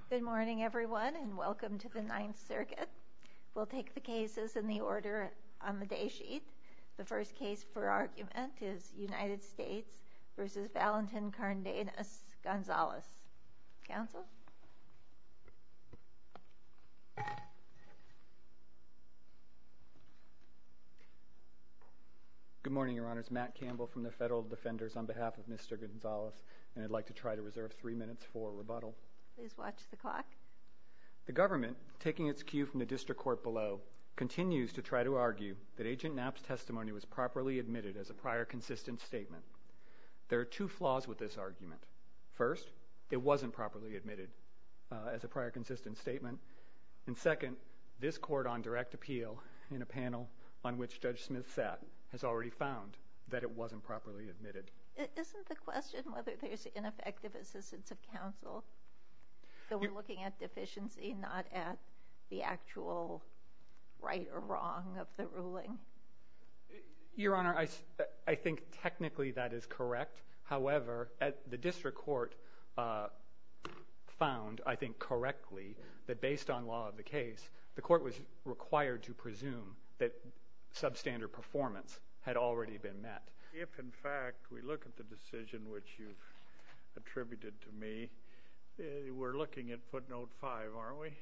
Good morning, everyone, and welcome to the Ninth Circuit. We'll take the cases in the order on the day sheet. The first case for argument is United States v. Valentin Cardenas-Gonzalez. Counsel? Good morning, Your Honors. Matt Campbell from the Federal Defenders on behalf of Mr. Gonzalez, and I'd like to try to reserve 3 minutes for rebuttal. Please watch the clock. The government, taking its cue from the district court below, continues to try to argue that Agent Knapp's testimony was properly admitted as a prior consistent statement. There are two flaws with this argument. First, it wasn't properly admitted as a prior consistent statement. And second, this court on direct appeal in a panel on which Judge Smith sat has already found that it wasn't properly admitted. Isn't the question whether there's ineffective assistance of counsel? So we're looking at deficiency, not at the actual right or wrong of the ruling? Your Honor, I think technically that is correct. However, the district court found, I think correctly, that based on law of the case, the court was required to presume that substandard performance had already been met. If, in fact, we look at the decision which you've attributed to me, we're looking at footnote 5, aren't we?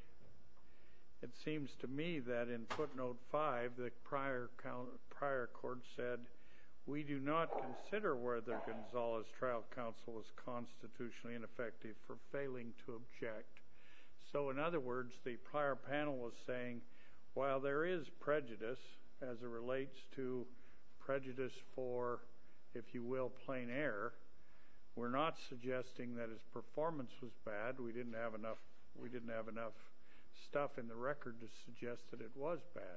It seems to me that in footnote 5, the prior court said, we do not consider whether Gonzalez trial counsel was constitutionally ineffective for failing to object. So, in other words, the prior panel was saying, while there is prejudice as it relates to prejudice for, if you will, plain error, we're not suggesting that his performance was bad. We didn't have enough stuff in the record to suggest that it was bad.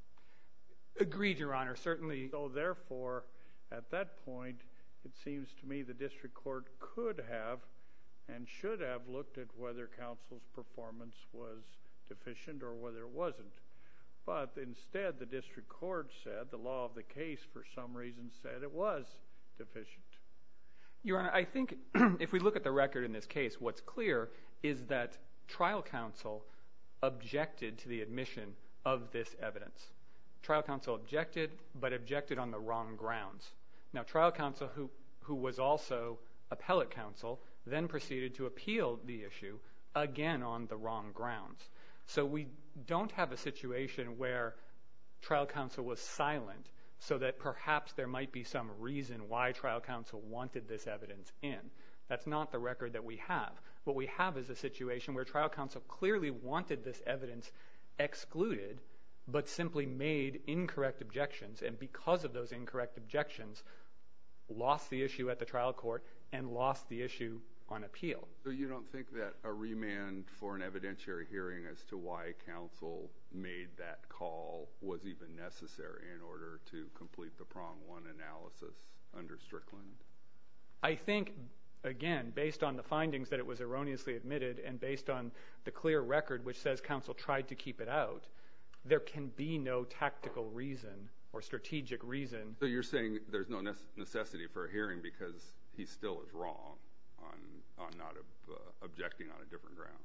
Agreed, Your Honor, certainly. So, therefore, at that point, it seems to me the district court could have and should have looked at whether counsel's performance was deficient or whether it wasn't. But instead, the district court said, the law of the case for some reason said it was deficient. Your Honor, I think if we look at the record in this case, what's clear is that trial counsel objected to the admission of this evidence. Trial counsel objected, but objected on the wrong grounds. Now, trial counsel, who was also appellate counsel, then proceeded to appeal the issue, again on the wrong grounds. So we don't have a situation where trial counsel was silent so that perhaps there might be some reason why trial counsel wanted this evidence in. That's not the record that we have. What we have is a situation where trial counsel clearly wanted this evidence excluded, but simply made incorrect objections, and because of those incorrect objections, lost the issue at the trial court and lost the issue on appeal. So you don't think that a remand for an evidentiary hearing as to why counsel made that call was even necessary in order to complete the prong one analysis under Strickland? I think, again, based on the findings that it was erroneously admitted and based on the clear record which says counsel tried to keep it out, there can be no tactical reason or strategic reason. So you're saying there's no necessity for a hearing because he still is wrong on not objecting on a different ground?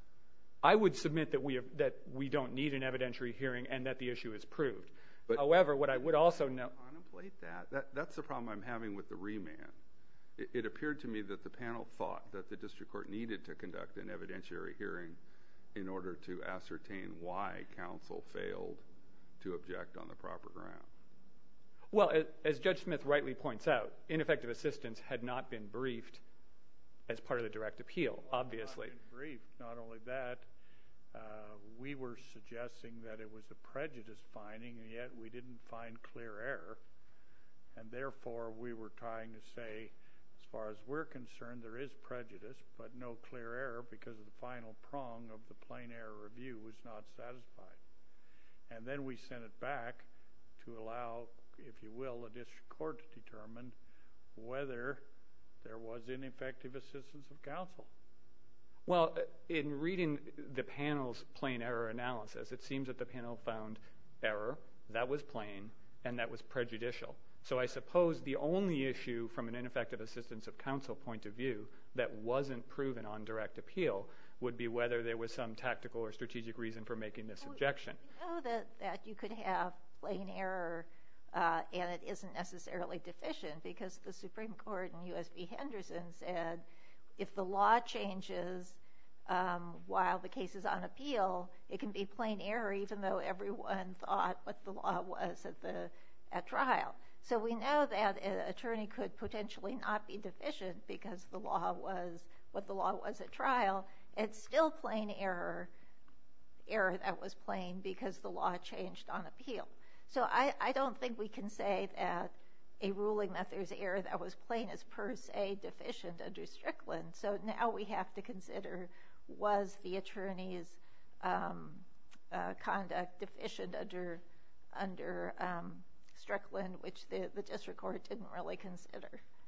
I would submit that we don't need an evidentiary hearing and that the issue is proved. But however, what I would also note... Contemplate that? That's the problem I'm having with the remand. It appeared to me that the panel thought that the district court needed to conduct an evidentiary hearing in order to ascertain why counsel failed to object on the proper ground. Well, as Judge Smith rightly points out, ineffective assistance had not been briefed as part of the direct appeal, obviously. Not been briefed. Not only that, we were suggesting that it was a prejudice finding, and yet we didn't find clear error. And therefore, we were trying to say, as far as we're concerned, there is prejudice, but no clear error because the final prong of the plain error review was not satisfied. And then we sent it back to allow, if you will, the district court to determine whether there was ineffective assistance of counsel. Well, in reading the panel's plain error analysis, it seems that the panel found error, that was plain, and that was prejudicial. So I suppose the only issue from an ineffective assistance of counsel point of view that wasn't proven on direct appeal would be whether there was some tactical or strategic reason for making this objection. We know that you could have plain error and it isn't necessarily deficient, because the Supreme Court in U.S. v. Henderson said if the law changes while the case is on appeal, it can be plain error even though everyone thought what the law was at trial. So we know that an attorney could potentially not be deficient because the law was what the law was at trial. It's still plain error that was plain because the law changed on appeal. So I don't think we can say that a ruling that there's error that was plain is per se deficient under Strickland. So now we have to consider, was the attorney's conduct deficient under Strickland, which the district court didn't really consider.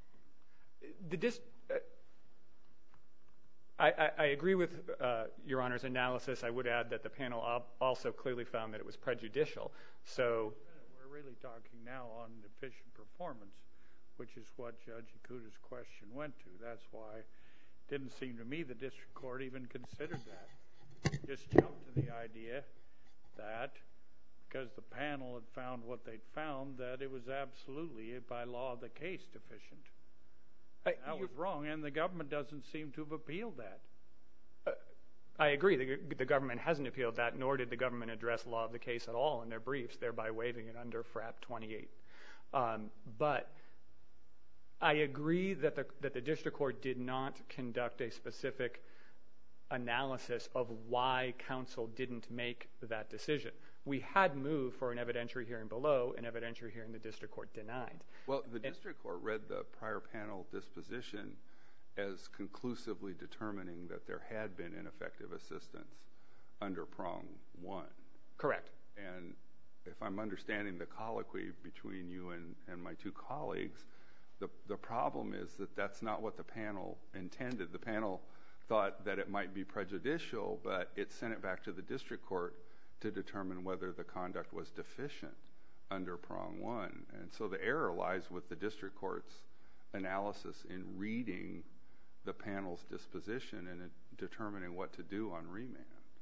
I agree with Your Honor's analysis. I would add that the panel also clearly found that it was prejudicial. So we're really talking now on deficient performance, which is what Judge Ikuda's question went to. That's why it didn't seem to me the district court even considered that. It just jumped to the idea that because the panel had found what they'd found, that it was absolutely, by law of the case, deficient. That was wrong, and the government doesn't seem to have appealed that. I agree. The government hasn't appealed that, nor did the government address law of the case at all in their briefs, thereby waiving it under FRAP 28. But I agree that the district court did not conduct a specific analysis of why counsel didn't make that decision. We had moved for an evidentiary hearing below, an evidentiary hearing the district court denied. Well, the district court read the prior panel disposition as conclusively determining that there had been ineffective assistance under prong 1. Correct. And if I'm understanding the colloquy between you and my two colleagues, the problem is that that's not what the panel intended. The panel thought that it might be prejudicial, but it sent it back to the district court to determine whether the conduct was deficient under prong 1. And so the error lies with the district court's analysis in reading the panel's disposition and determining what to do on remand.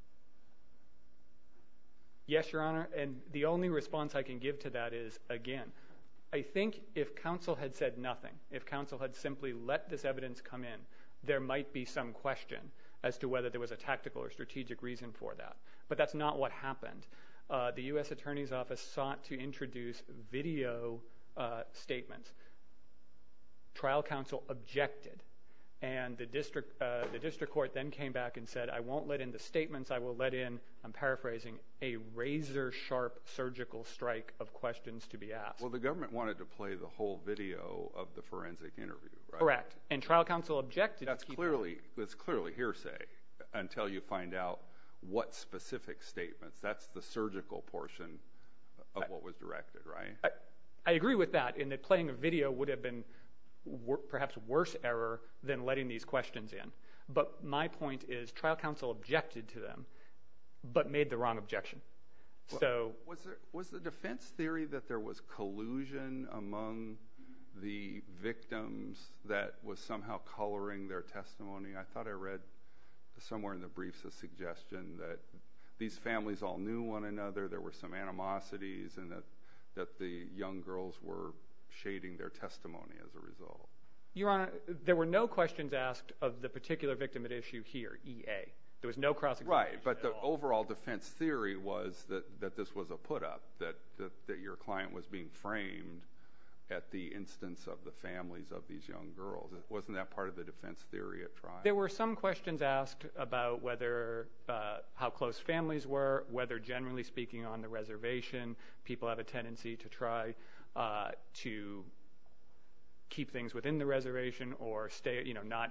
Yes, Your Honor, and the only response I can give to that is, again, I think if counsel had said nothing, if counsel had simply let this evidence come in, there might be some question as to whether there was a tactical or strategic reason for that. But that's not what happened. The U.S. Attorney's Office sought to introduce video statements. Trial counsel objected, and the district court then came back and said, I won't let in the statements, I will let in, I'm paraphrasing, a razor-sharp surgical strike of questions to be asked. Well, the government wanted to play the whole video of the forensic interview, right? Correct. And trial counsel objected. That's clearly hearsay until you find out what specific statements. That's the surgical portion of what was directed, right? I agree with that, in that playing a video would have been perhaps worse error than letting these questions in. But my point is trial counsel objected to them, but made the wrong objection. Well, so was the defense theory that there was collusion among the victims that was somehow coloring their testimony? I thought I read somewhere in the briefs a suggestion that these families all knew one another, there were some animosities, and that the young girls were shading their testimony as a result. Your Honor, there were no questions asked of the particular victim at issue here, EA. There was no cross-examination. Right, but the overall defense theory was that this was a put-up, that your client was being framed at the instance of the families of these young girls. Wasn't that part of the defense theory at trial? There were some questions asked about whether how close families were, whether generally speaking on the reservation, people have a tendency to try to keep things within the reservation or stay,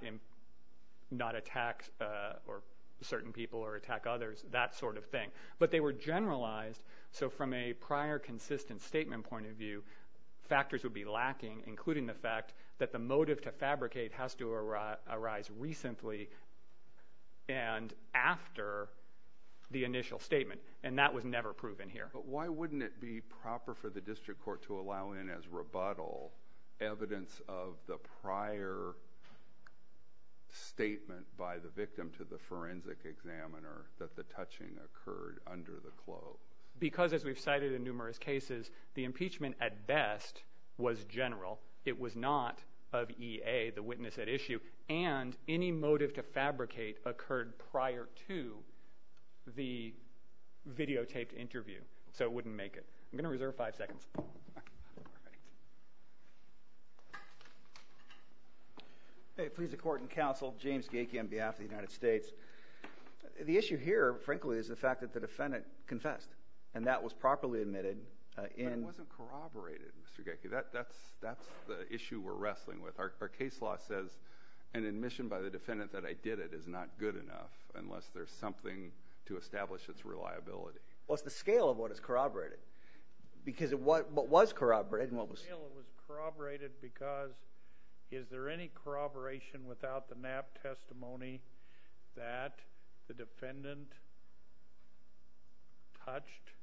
not attack or certain people or attack others, that sort of thing. But they were generalized, so from a prior consistent statement point of view, factors would be lacking, including the fact that the motive to fabricate has to arise recently and after the initial statement, and that was never proven here. But why wouldn't it be proper for the district court to allow in as rebuttal evidence of the prior statement by the victim to the forensic examiner that the touching occurred under the clothes? Because, as we've cited in numerous cases, the impeachment at best was general. It was not of EA, the witness at issue, and any motive to fabricate occurred prior to the videotaped interview, so it wouldn't make it. I'm going to reserve 5 seconds. All right. Hey, please, the court and counsel, James Gakey on behalf of the United States. The issue here, frankly, is the fact that the defendant confessed, and that was properly admitted But it wasn't corroborated, Mr. Gakey. That's the issue we're wrestling with. Our case law says an admission by the defendant that I did it is not good enough unless there's something to establish its reliability. Well, it's the scale of what is corroborated. Because what was corroborated and what was... The scale was corroborated because is there any corroboration without the Knapp testimony that the defendant touched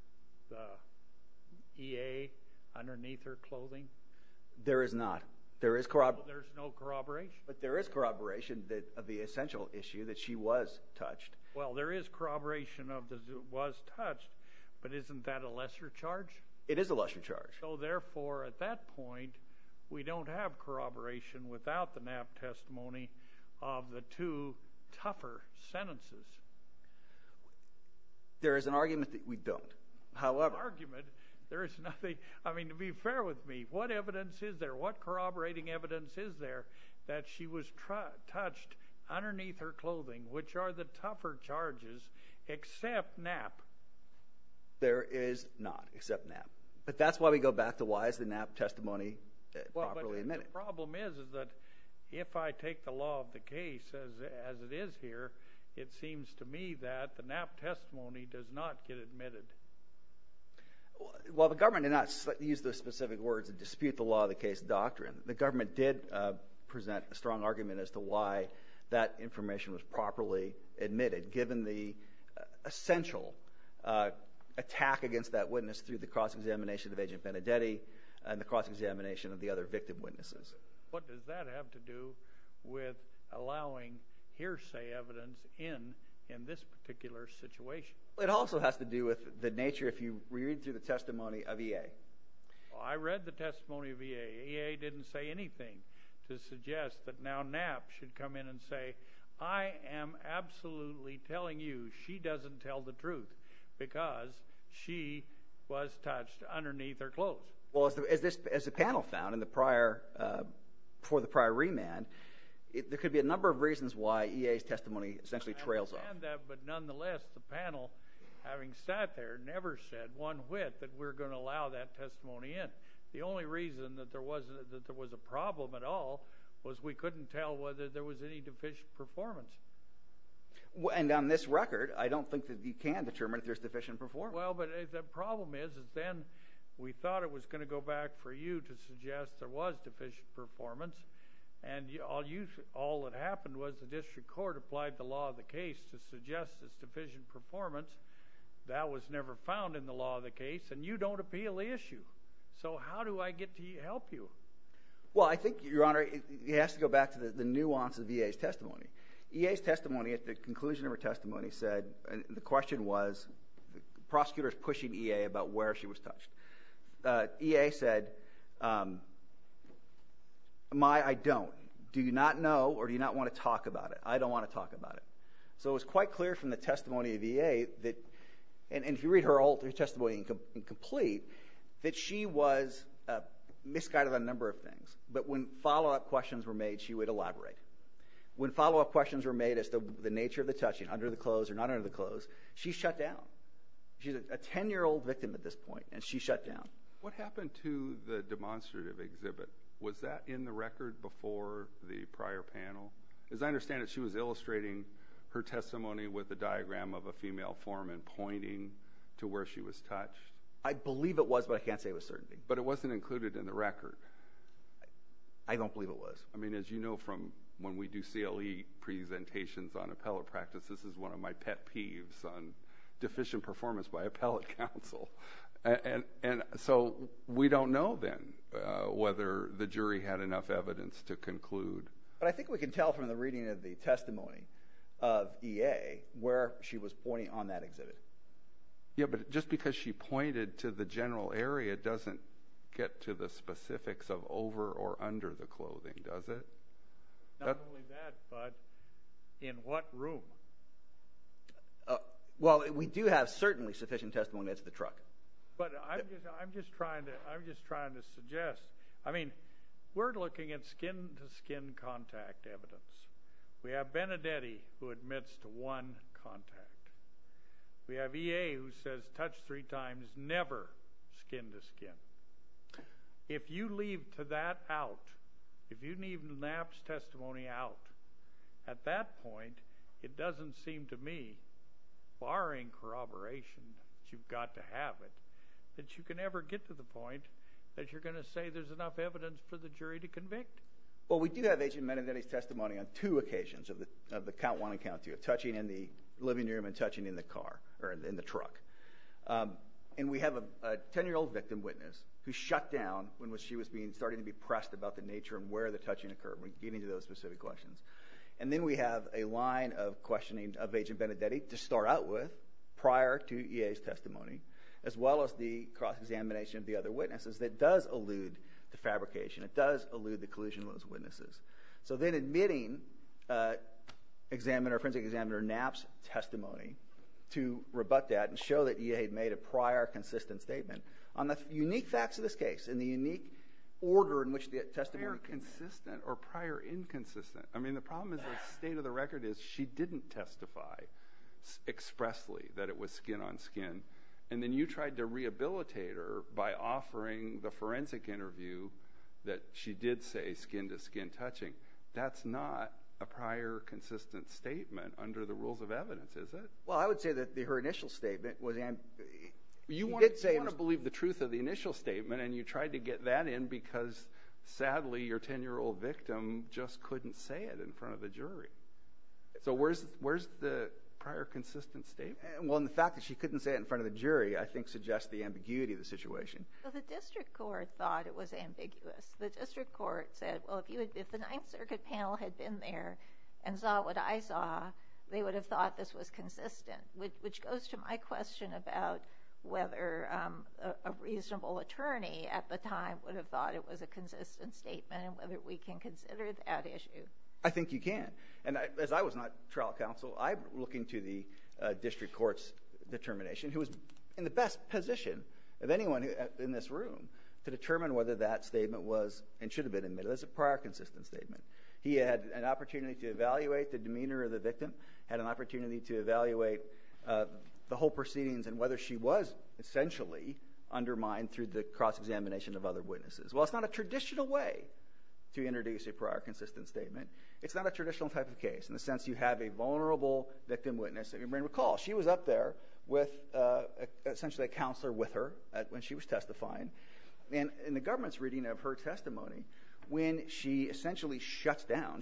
the EA underneath her clothing? There is not. There is corroboration. There's no corroboration. But there is corroboration of the essential issue that she was touched. Well, there is corroboration of the was touched, but isn't that a lesser charge? It is a lesser charge. So therefore, at that point, we don't have corroboration without the Knapp testimony of the two tougher sentences. There is an argument that we don't. However... There is nothing. I mean, to be fair with me, what evidence is there? What corroborating evidence is there that she was touched underneath her clothing, which are the tougher charges, except Knapp? There is not, except Knapp. But that's why we go back to why is the Knapp testimony properly admitted. The problem is that if I take the law of the case as it is here, it seems to me that the Knapp testimony does not get admitted. Well, the government did not use those specific words to dispute the law of the case doctrine. The government did present a strong argument as to why that information was properly admitted, given the essential attack against that witness through the cross-examination of Agent Benedetti and the cross-examination of the other victim witnesses. What does that have to do with allowing hearsay evidence in this particular situation? It also has to do with the nature, if you read through the testimony of EA. Well, I read the testimony of EA. EA didn't say anything to suggest that now Knapp should come in and say, I am absolutely telling you she doesn't tell the truth because she was touched underneath her clothes. Well, as the panel found in the prior, before the prior remand, there could be a number of reasons why EA's testimony essentially trails off. I understand that, but nonetheless, the panel, having sat there, never said one whit that we're going to allow that testimony in. The only reason that there was a problem at all was we couldn't tell whether there was any deficient performance. And on this record, I don't think that you can determine if there's deficient performance. Well, but the problem is then we thought it was going to go back for you to suggest there was deficient performance, and all that happened was the district court applied the law of the case to suggest this deficient performance. That was never found in the law of the case, and you don't appeal the issue. So how do I get to help you? Well, I think, Your Honor, it has to go back to the nuance of EA's testimony. EA's testimony, at the conclusion of her testimony, said, and the question was, the prosecutor's pushing EA about where she was touched. EA said, I don't. Do you not know, or do you not want to talk about it? I don't want to talk about it. So it was quite clear from the testimony of EA that, and if you read her testimony incomplete, that she was misguided on a number of things. But when follow-up questions were made, she would elaborate. When follow-up questions were made as to the nature of the touching, under the clothes or not under the clothes, she shut down. She's a 10-year-old victim at this point, and she shut down. What happened to the demonstrative exhibit? Was that in the record before the prior panel? As I understand it, she was illustrating her testimony with a diagram of a female form and pointing to where she was touched. I believe it was, but I can't say with certainty. But it wasn't included in the record. I don't believe it was. I mean, as you know from when we do CLE presentations on appellate practice, this is one of my pet peeves on deficient performance by appellate counsel. And so we don't know then whether the jury had enough evidence to conclude But I think we can tell from the reading of the testimony of EA where she was pointing on that exhibit. Yeah, but just because she pointed to the general area doesn't get to the specifics of over or under the clothing, does it? Not only that, but in what room? Well, we do have certainly sufficient testimony that's the truck. But I'm just trying to suggest. I mean, we're looking at skin-to-skin contact evidence. We have Benedetti, who admits to one contact. We have EA, who says touch 3 times, never skin-to-skin. If you leave that out, if you leave Knapp's testimony out, at that point, it doesn't seem to me, barring corroboration, that you've got to have it, that you can ever get to the point that you're going to say there's enough evidence for the jury to convict. Well, we do have Agent Benedetti's testimony on 2 occasions of the count 1 and count 2, of touching in the living room and touching in the car, or in the truck. And we have a 10-year-old victim witness who shut down when she was starting to be pressed about the nature and where the touching occurred. We get into those specific questions. And then we have a line of questioning of Agent Benedetti to start out with, prior to EA's testimony, as well as the cross-examination of the other witnesses that does allude to fabrication. It does allude to collusion of those witnesses. So then admitting forensic examiner Knapp's testimony to rebut that and show that EA had made a prior consistent statement on the unique facts of this case and the unique order in which the testimony... Prior consistent or prior inconsistent? I mean, the problem is the state of the record is she didn't testify expressly that it was skin on skin. And then you tried to rehabilitate her by offering the forensic interview that she did say skin-to-skin touching. That's not a prior consistent statement under the rules of evidence, is it? Well, I would say that her initial statement was... You want to believe the truth of the initial statement, and you tried to get that in because, sadly, your 10-year-old victim just couldn't say it in front of the jury. So where's the prior consistent statement? Well, and the fact that she couldn't say it in front of the jury, I think, suggests the ambiguity of the situation. Well, the district court thought it was ambiguous. The district court said, well, if the Ninth Circuit panel had been there and saw what I saw, they would have thought this was consistent, which goes to my question about whether a reasonable attorney at the time would have thought it was a consistent statement and whether we can consider that issue. I think you can. And as I was not trial counsel, I'm looking to the district court's determination, who was in the best position of anyone in this room to determine whether that statement was and should have been admitted as a prior consistent statement. He had an opportunity to evaluate the demeanor of the victim, had an opportunity to evaluate the whole proceedings and whether she was essentially undermined through the cross-examination of other witnesses. Well, it's not a traditional way to introduce a prior consistent statement. It's not a traditional type of case in the sense you have a vulnerable victim witness. You may recall, she was up there with essentially a counselor with her when she was testifying. And in the government's reading of her testimony, when she essentially shuts down,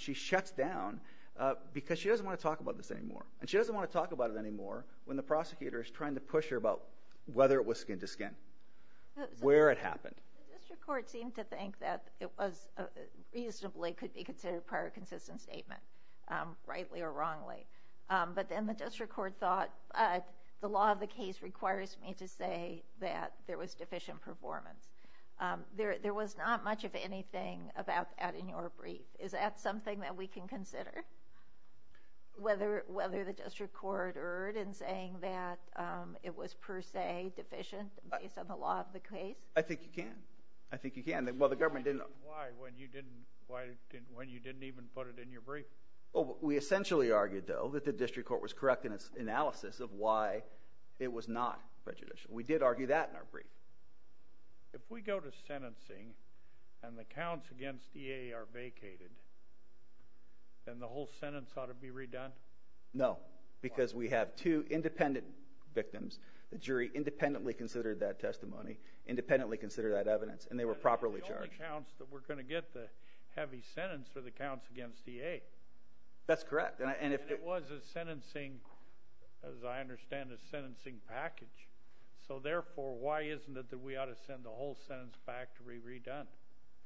because she doesn't want to talk about this anymore. And she doesn't want to talk about it anymore when the prosecutor is trying to push her about whether it was skin to skin, where it happened. The district court seemed to think that it was reasonably could be considered a prior consistent statement, rightly or wrongly. But then the district court thought, the law of the case requires me to say that there was deficient performance. There was not much of anything about that in your brief. Is that something that we can consider? Whether the district court erred in saying that it was per se deficient based on the law of the case? I think you can. Well, the government didn't. Why? When you didn't even put it in your brief? Well, we essentially argued, though, that the district court was correct in its analysis of why it was not prejudicial. We did argue that in our brief. If we go to sentencing and the counts against EA are vacated, then the whole sentence ought to be redone? No. Because we have 2 independent victims. The jury independently considered that testimony, independently considered that evidence, and they were properly charged. The only counts that we're going to get the heavy sentence are the counts against EA. That's correct. And it was a sentencing, as I understand, a sentencing package. So therefore, why isn't it that we ought to send the whole sentence back to be redone?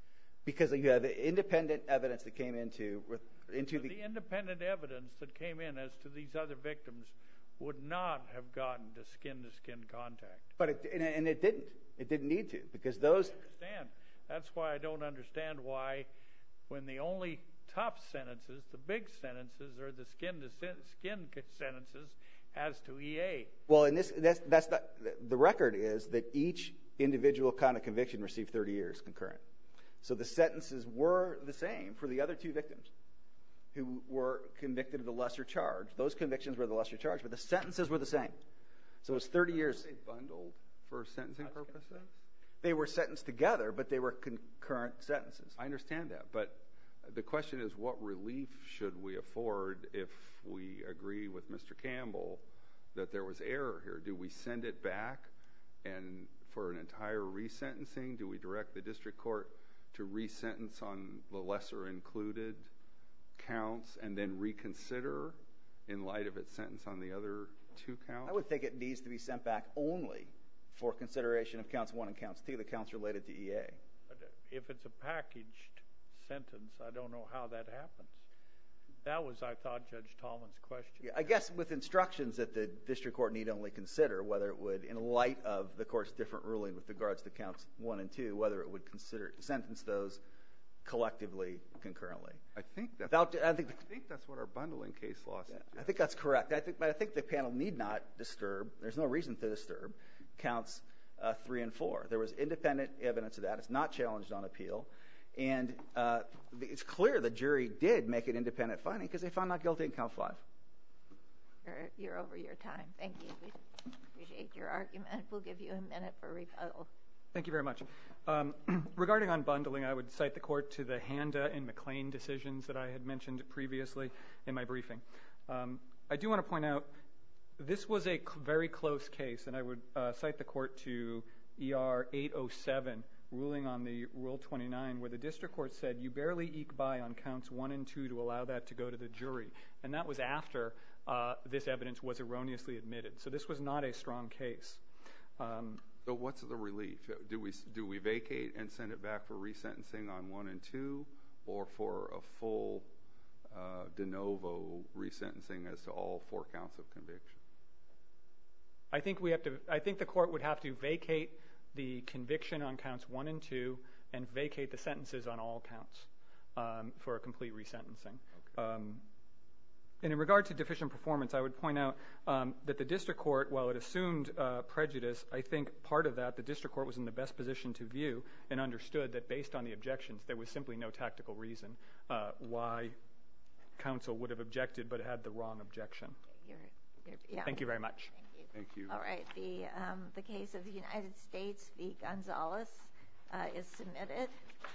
Because you have independent evidence that came into the independent evidence that came in as to these other victims would not have gotten to skin contact. But it didn't. It didn't need to, because those. I understand. That's why I don't understand why, when the only tough sentences, the big sentences, are the skin sentences as to EA. Well, in this, that's not, the record is that each individual count of conviction received 30 years concurrent. So the sentences were the same for the other two victims who were convicted of the lesser charge. Those convictions were the lesser charge, but the sentences were the same. So it was 30 years. Were they bundled for sentencing purposes? They were sentenced together, but they were concurrent sentences. I understand that, but the question is, what relief should we afford if we agree with Mr. Campbell that there was error here? Do we send it back and for an entire resentencing? Do we direct the district court to resentence on the lesser included counts and then reconsider in light of its sentence on the other two counts? I would think it needs to be sent back only for consideration of counts 1 and counts 2, the counts related to EA. But if it's a packaged sentence, I don't know how that happens. That was, I thought, Judge Tallman's question. Yeah, I guess with instructions that the district court need only consider whether it would, in light of the court's different ruling with regards to counts 1 and 2, whether it would consider sentence those collectively concurrently. I think that's what our bundling case law says. I think that's correct. I think the panel need not disturb. There's no reason to disturb counts 3 and 4. There was independent evidence of that. It's not challenged on appeal. And it's clear the jury did make an independent finding because they found not guilty in count 5. You're over your time. Thank you. We appreciate your argument. We'll give you a minute for rebuttal. Thank you very much. Regarding unbundling, I would cite the court to the Handa and McLean decisions that I had mentioned previously in my briefing. I do want to point out this was a very close case, and I would cite the court to ER 807, ruling on the Rule 29, where the district court said you barely eke by on counts 1 and 2 to allow that to go to the jury. And that was after this evidence was erroneously admitted. So this was not a strong case. So what's the relief? Do we vacate and send it back for resentencing on 1 and 2, or for a full de novo resentencing as to all 4 counts of conviction? I think the court would have to vacate the conviction on counts 1 and 2 and vacate the sentences on all counts for a complete resentencing. Okay. And in regard to deficient performance, I would point out that the district court, while it assumed prejudice, I think part of that, the district court was in the best position to view and understood that based on the objections, there was simply no tactical reason why counsel would have objected but had the wrong objection. Thank you very much. Thank you. All right. The case of the United States v. Gonzalez is submitted.